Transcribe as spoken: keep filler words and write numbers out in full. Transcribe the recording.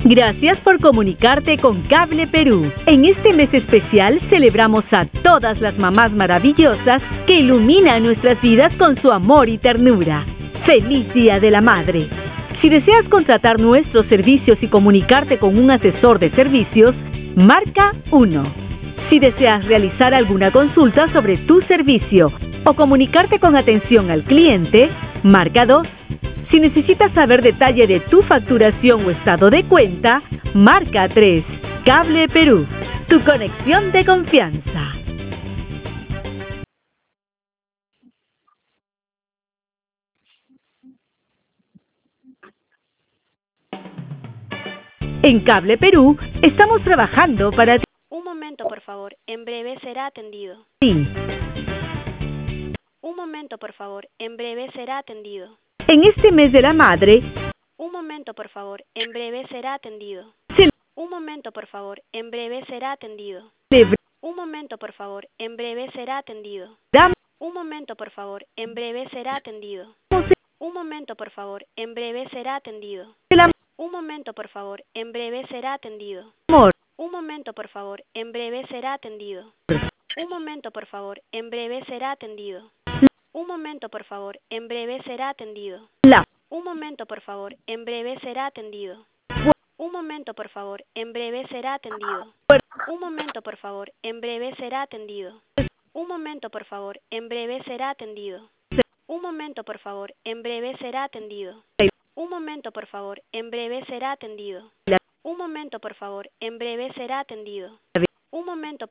Gracias por comunicarte con Cable Perú. En este mes especial celebramos a todas las mamás maravillosas que iluminan nuestras vidas con su amor y ternura. ¡Feliz Día de la Madre! Si deseas contratar nuestros servicios y comunicarte con un asesor de servicios, marca uno. Si deseas realizar alguna consulta sobre tu servicio o comunicarte con atención al cliente, marca dos. Si necesitas saber detalle de tu facturación o estado de cuenta, marca tres. Cable Perú, tu conexión de confianza. En Cable Perú, estamos trabajando para ti. Un momento, por favor. En breve será atendido. Sí. Un momento, por favor. En breve será atendido. En este mes de la madre, Un momento, por favor. En breve será atendido. se Un momento, por favor. En breve será atendido. celebra Un momento, por favor. En breve será atendido. Un momento, por favor. En breve será atendido. Un momento, por favor. En breve será atendido. el Un momento, por favor. En breve será atendido. amor. Un momento, por favor. En breve será atendido. Un momento, por favor. En breve será atendido. Un momento, por favor. En breve será atendido. La Un momento, por favor. En breve será atendido. Un momento, por favor. En breve será atendido. Un momento, por favor. En breve será atendido. Un momento, por favor. En breve será atendido. Un momento, por favor. En breve será atendido. Un momento, por favor. En breve será atendido. Un momento, por favor. En breve será atendido. Un momento.